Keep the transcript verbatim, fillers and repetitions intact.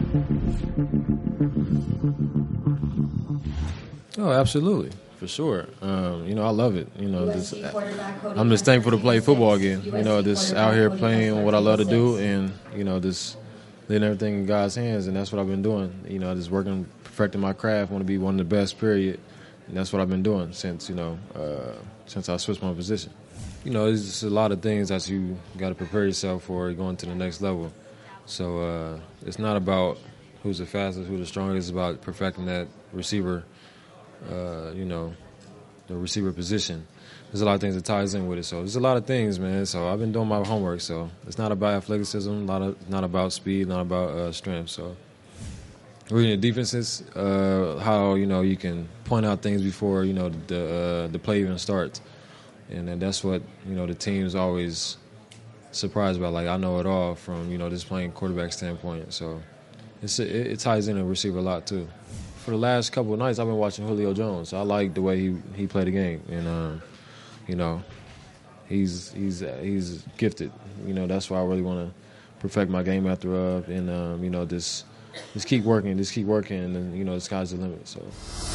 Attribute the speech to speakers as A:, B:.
A: Oh, absolutely, for sure. Um, you know, I love it. You know, this, I'm just thankful to play football again. You know, just out here playing what I love to do, and you know, just letting everything in God's hands, and that's what I've been doing. You know, just working, perfecting my craft. Want to be one of the best. Period. And that's what I've been doing since you know, uh, since I switched my position. You know, there's just a lot of things that you got to prepare yourself for going to the next level. So uh, it's not about who's the fastest, who's the strongest. It's about perfecting that receiver. Uh, you know, the receiver position. There's a lot of things that ties in with it. So there's a lot of things, man. So I've been doing my homework. So it's not about athleticism, a lot of, not about speed, not about uh, strength. So reading the defenses, uh, how you know you can point out things before you know the uh, the play even starts, and then that's what you know the team's always surprised about. Like I know it all from you know this playing quarterback standpoint. So it's, it, it ties in a receiver a lot too. For the last couple of nights, I've been watching Julio Jones. I like the way he, he played the game, and um, you know, he's he's he's gifted. You know, that's why I really want to perfect my game after up, and um, you know, just just keep working, just keep working, and then, you know, the sky's the limit. So.